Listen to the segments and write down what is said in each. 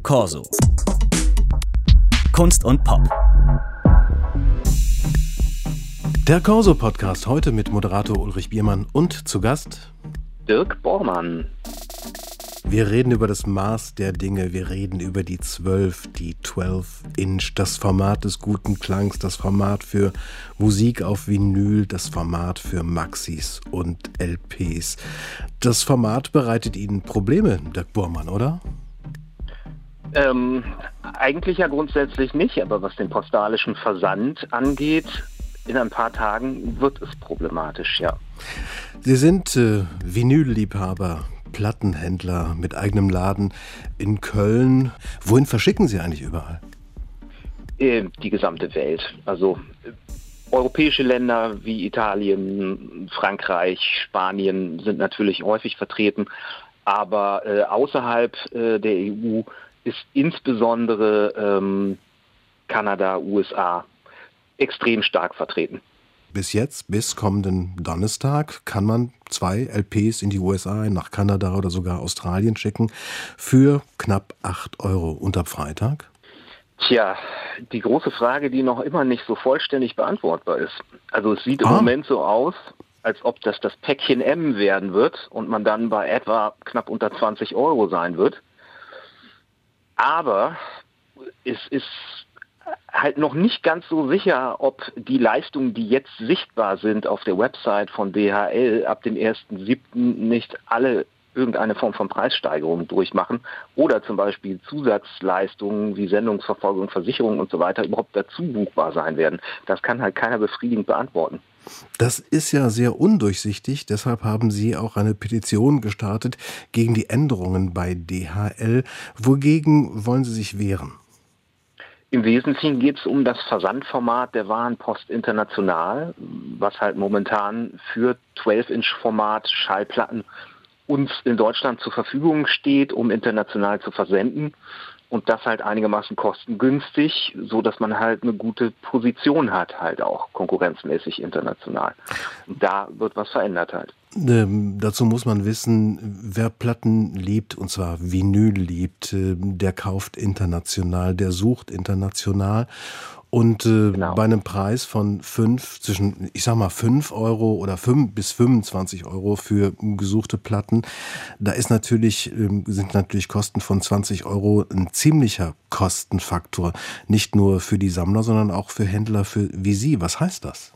Corso. Kunst und Pop. Der Corso-Podcast heute mit Moderator Ulrich Biermann und zu Gast Dirk Bormann. Wir reden über das Maß der Dinge, wir reden über die 12 Inch, das Format des guten Klangs, das Format für Musik auf Vinyl, das Format für Maxis und LPs. Das Format bereitet Ihnen Probleme, Dirk Bormann, oder? Eigentlich ja grundsätzlich nicht, aber was den postalischen Versand angeht, in ein paar Tagen wird es problematisch, ja. Sie sind Vinylliebhaber, Plattenhändler mit eigenem Laden in Köln. Wohin verschicken Sie eigentlich überall? Die gesamte Welt. Also europäische Länder wie Italien, Frankreich, Spanien sind natürlich häufig vertreten, aber außerhalb der EU ist insbesondere Kanada, USA extrem stark vertreten. Bis jetzt, bis kommenden Donnerstag, kann man 2 LPs in die USA, nach Kanada oder sogar Australien schicken für knapp 8 € und ab Freitag? Tja, die große Frage, die noch immer nicht so vollständig beantwortbar ist. Also es sieht im Moment so aus, als ob das Päckchen M werden wird und man dann bei etwa knapp unter 20 € sein wird. Aber es ist halt noch nicht ganz so sicher, ob die Leistungen, die jetzt sichtbar sind auf der Website von DHL ab dem 1.7. nicht alle irgendeine Form von Preissteigerung durchmachen oder zum Beispiel Zusatzleistungen wie Sendungsverfolgung, Versicherung und so weiter überhaupt dazu buchbar sein werden. Das kann halt keiner befriedigend beantworten. Das ist ja sehr undurchsichtig, deshalb haben Sie auch eine Petition gestartet gegen die Änderungen bei DHL. Wogegen wollen Sie sich wehren? Im Wesentlichen geht es um das Versandformat der Warenpost International, was halt momentan für 12-Inch-Format Schallplatten uns in Deutschland zur Verfügung steht, um international zu versenden. Und das halt einigermaßen kostengünstig, so dass man halt eine gute Position hat, halt auch konkurrenzmäßig international. Und da wird was verändert halt. Dazu muss man wissen, wer Platten liebt, und zwar Vinyl liebt, der kauft international, der sucht international. Und genau. Bei einem Preis von 5 € oder 5 bis 25 € für gesuchte Platten, da ist sind natürlich Kosten von 20 € ein ziemlicher Kostenfaktor. Nicht nur für die Sammler, sondern auch für Händler wie Sie. Was heißt das?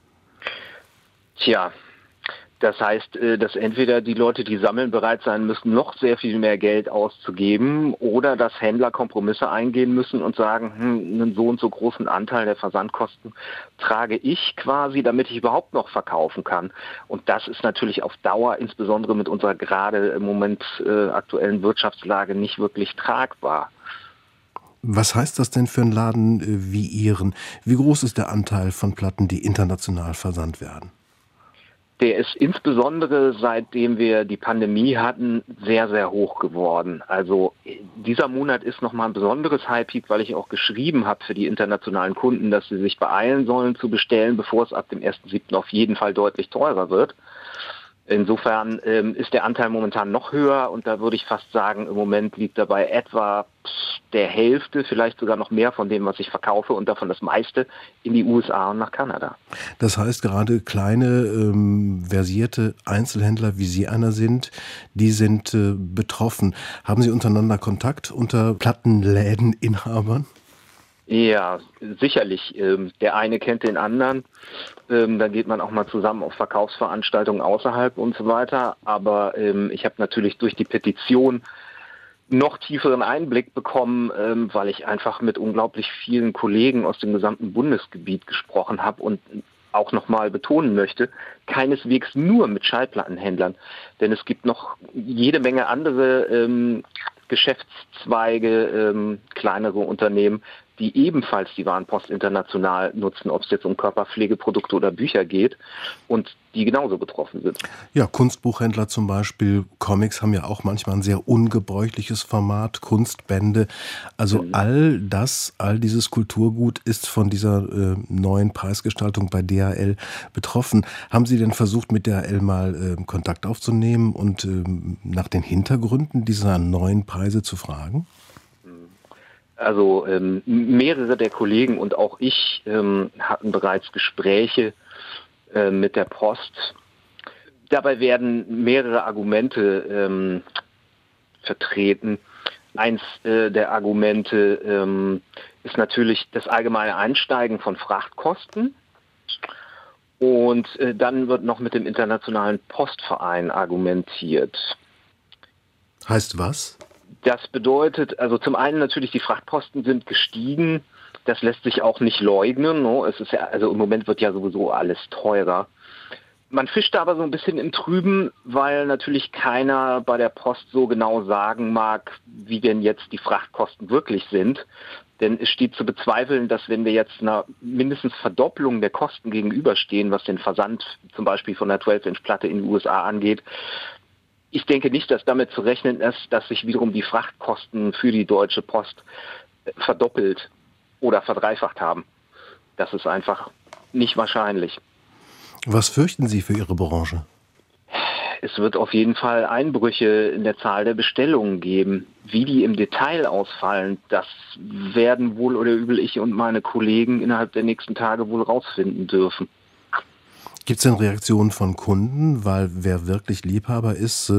Tja, das heißt, dass entweder die Leute, die sammeln, bereit sein müssen, noch sehr viel mehr Geld auszugeben oder dass Händler Kompromisse eingehen müssen und sagen, einen so und so großen Anteil der Versandkosten trage ich quasi, damit ich überhaupt noch verkaufen kann. Und das ist natürlich auf Dauer, insbesondere mit unserer gerade im Moment aktuellen Wirtschaftslage, nicht wirklich tragbar. Was heißt das denn für einen Laden wie Ihren? Wie groß ist der Anteil von Platten, die international versandt werden? Der ist insbesondere, seitdem wir die Pandemie hatten, sehr, sehr hoch geworden. Also dieser Monat ist nochmal ein besonderes High-Peak, weil ich auch geschrieben habe für die internationalen Kunden, dass sie sich beeilen sollen zu bestellen, bevor es ab dem 1.7. auf jeden Fall deutlich teurer wird. Insofern ist der Anteil momentan noch höher und da würde ich fast sagen, im Moment liegt er bei etwa der Hälfte, vielleicht sogar noch mehr von dem, was ich verkaufe und davon das meiste in die USA und nach Kanada. Das heißt, gerade kleine, versierte Einzelhändler, wie Sie einer sind, die sind betroffen. Haben Sie untereinander Kontakt unter Plattenlädeninhabern? Ja, sicherlich. Der eine kennt den anderen. Dann geht man auch mal zusammen auf Verkaufsveranstaltungen außerhalb und so weiter. Aber ich habe natürlich durch die Petition noch tieferen Einblick bekommen, weil ich einfach mit unglaublich vielen Kollegen aus dem gesamten Bundesgebiet gesprochen habe und auch nochmal betonen möchte, keineswegs nur mit Schallplattenhändlern. Denn es gibt noch jede Menge andere Geschäftszweige, kleinere Unternehmen, die ebenfalls die Warenpost international nutzen, ob es jetzt um Körperpflegeprodukte oder Bücher geht und die genauso betroffen sind. Ja, Kunstbuchhändler zum Beispiel, Comics haben ja auch manchmal ein sehr ungebräuchliches Format, Kunstbände. Also all dieses Kulturgut ist von dieser neuen Preisgestaltung bei DHL betroffen. Haben Sie denn versucht, mit DHL mal Kontakt aufzunehmen und nach den Hintergründen dieser neuen Preise zu fragen? Also mehrere der Kollegen und auch ich hatten bereits Gespräche mit der Post. Dabei werden mehrere Argumente vertreten. Eins der Argumente ist natürlich das allgemeine Einsteigen von Frachtkosten. Und dann wird noch mit dem Internationalen Postverein argumentiert. Heißt was? Das bedeutet, also zum einen natürlich, die Frachtkosten sind gestiegen. Das lässt sich auch nicht leugnen. No? Es ist ja, also im Moment wird ja sowieso alles teurer. Man fischt aber so ein bisschen im Trüben, weil natürlich keiner bei der Post so genau sagen mag, wie denn jetzt die Frachtkosten wirklich sind. Denn es steht zu bezweifeln, dass wenn wir jetzt einer mindestens Verdopplung der Kosten gegenüberstehen, was den Versand zum Beispiel von der 12-Inch-Platte in den USA angeht, ich denke nicht, dass damit zu rechnen ist, dass sich wiederum die Frachtkosten für die Deutsche Post verdoppelt oder verdreifacht haben. Das ist einfach nicht wahrscheinlich. Was fürchten Sie für Ihre Branche? Es wird auf jeden Fall Einbrüche in der Zahl der Bestellungen geben. Wie die im Detail ausfallen, das werden wohl oder übel ich und meine Kollegen innerhalb der nächsten Tage wohl rausfinden dürfen. Gibt es denn Reaktionen von Kunden? Weil wer wirklich Liebhaber ist,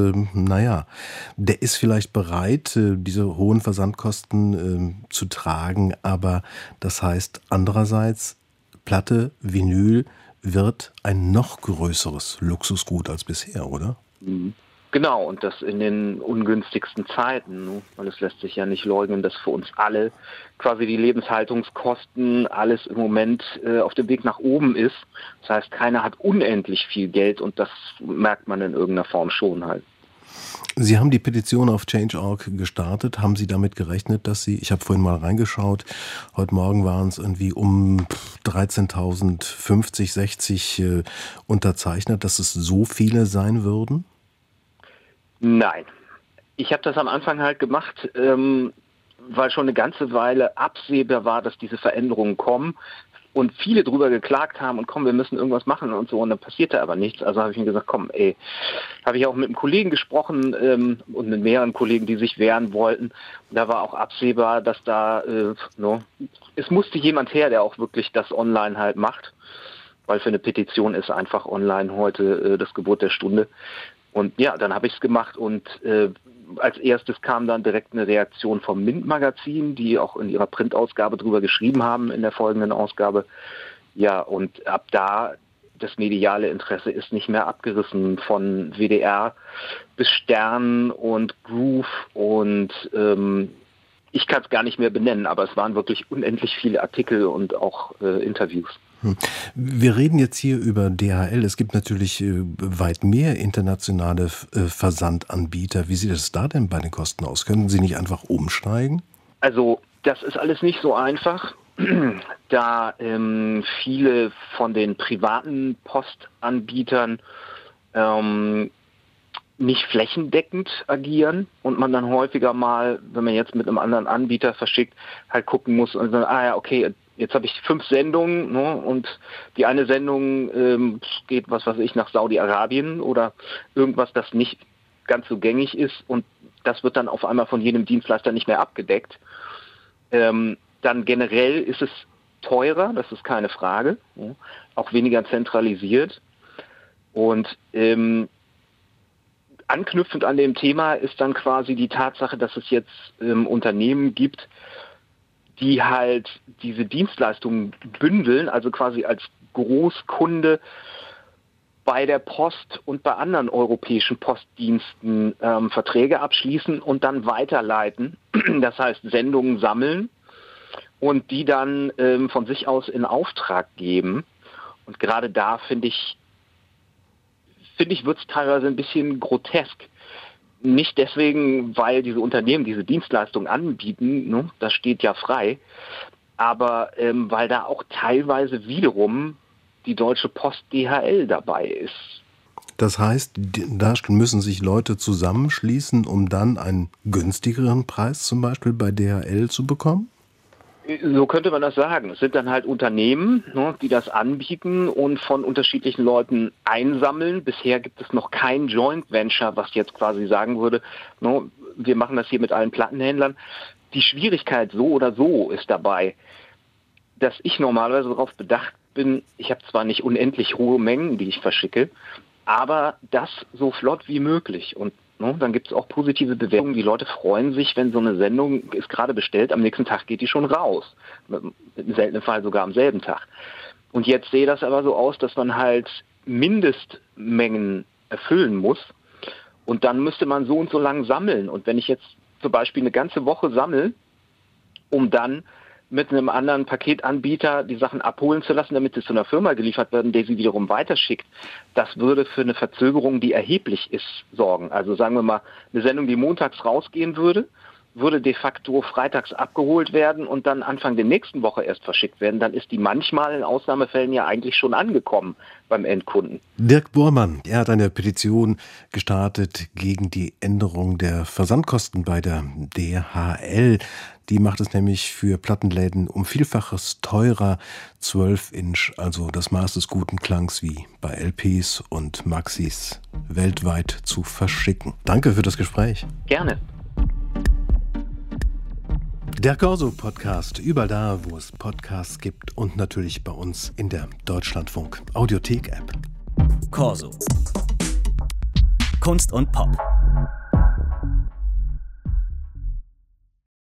der ist vielleicht bereit, diese hohen Versandkosten zu tragen. Aber das heißt andererseits, Platte, Vinyl wird ein noch größeres Luxusgut als bisher, oder? Genau, und das in den ungünstigsten Zeiten, weil es lässt sich ja nicht leugnen, dass für uns alle quasi die Lebenshaltungskosten alles im Moment auf dem Weg nach oben ist. Das heißt, keiner hat unendlich viel Geld und das merkt man in irgendeiner Form schon halt. Sie haben die Petition auf Change.org gestartet. Haben Sie damit gerechnet, dass Sie, ich habe vorhin mal reingeschaut, heute Morgen waren es irgendwie um 13.050, 60 unterzeichnet, dass es so viele sein würden? Nein. Ich habe das am Anfang halt gemacht, weil schon eine ganze Weile absehbar war, dass diese Veränderungen kommen und viele drüber geklagt haben und komm, wir müssen irgendwas machen und so und dann passierte aber nichts. Also habe ich mir gesagt, komm, habe ich auch mit einem Kollegen gesprochen und mit mehreren Kollegen, die sich wehren wollten. Und da war auch absehbar, dass da, es musste jemand her, der auch wirklich das online halt macht, weil für eine Petition ist einfach online heute das Gebot der Stunde. Und ja, dann habe ich es gemacht und als erstes kam dann direkt eine Reaktion vom MINT-Magazin, die auch in ihrer Printausgabe drüber geschrieben haben in der folgenden Ausgabe. Ja, und ab da, das mediale Interesse ist nicht mehr abgerissen von WDR bis Stern und Groove und ich kann es gar nicht mehr benennen, aber es waren wirklich unendlich viele Artikel und auch Interviews. Wir reden jetzt hier über DHL. Es gibt natürlich weit mehr internationale Versandanbieter. Wie sieht es da denn bei den Kosten aus? Können Sie nicht einfach umsteigen? Also das ist alles nicht so einfach, da viele von den privaten Postanbietern nicht flächendeckend agieren und man dann häufiger mal, wenn man jetzt mit einem anderen Anbieter verschickt, halt gucken muss und dann, okay, jetzt habe ich 5 Sendungen, ne, und die eine Sendung geht, was weiß ich, nach Saudi-Arabien oder irgendwas, das nicht ganz so gängig ist und das wird dann auf einmal von jedem Dienstleister nicht mehr abgedeckt. Dann generell ist es teurer, das ist keine Frage, ja, auch weniger zentralisiert und anknüpfend an dem Thema ist dann quasi die Tatsache, dass es jetzt Unternehmen gibt, die halt diese Dienstleistungen bündeln, also quasi als Großkunde bei der Post und bei anderen europäischen Postdiensten Verträge abschließen und dann weiterleiten. Das heißt, Sendungen sammeln und die dann von sich aus in Auftrag geben. Und gerade da finde ich, wird es teilweise ein bisschen grotesk. Nicht deswegen, weil diese Unternehmen diese Dienstleistung anbieten, ne, das steht ja frei, aber weil da auch teilweise wiederum die Deutsche Post DHL dabei ist. Das heißt, da müssen sich Leute zusammenschließen, um dann einen günstigeren Preis zum Beispiel bei DHL zu bekommen? So könnte man das sagen. Es sind dann halt Unternehmen, ne, die das anbieten und von unterschiedlichen Leuten einsammeln. Bisher gibt es noch kein Joint Venture, was jetzt quasi sagen würde, ne, wir machen das hier mit allen Plattenhändlern. Die Schwierigkeit so oder so ist dabei, dass ich normalerweise darauf bedacht bin, ich habe zwar nicht unendlich hohe Mengen, die ich verschicke, aber das so flott wie möglich. Und dann gibt es auch positive Bewertungen. Die Leute freuen sich, wenn so eine Sendung ist gerade bestellt, am nächsten Tag geht die schon raus. Im seltenen Fall sogar am selben Tag. Und jetzt sehe das aber so aus, dass man halt Mindestmengen erfüllen muss. Und dann müsste man so und so lang sammeln. Und wenn ich jetzt zum Beispiel eine ganze Woche sammle, um dann mit einem anderen Paketanbieter die Sachen abholen zu lassen, damit sie zu einer Firma geliefert werden, der sie wiederum weiterschickt, das würde für eine Verzögerung, die erheblich ist, sorgen. Also sagen wir mal, eine Sendung, die montags rausgehen würde de facto freitags abgeholt werden und dann Anfang der nächsten Woche erst verschickt werden. Dann ist die manchmal in Ausnahmefällen ja eigentlich schon angekommen beim Endkunden. Dirk Bormann, er hat eine Petition gestartet gegen die Änderung der Versandkosten bei der DHL. Die macht es nämlich für Plattenläden um Vielfaches teurer, 12-Inch, also das Maß des guten Klangs wie bei LPs und Maxis, weltweit zu verschicken. Danke für das Gespräch. Gerne. Der Corso-Podcast, überall da, wo es Podcasts gibt und natürlich bei uns in der Deutschlandfunk Audiothek-App. Corso. Kunst und Pop.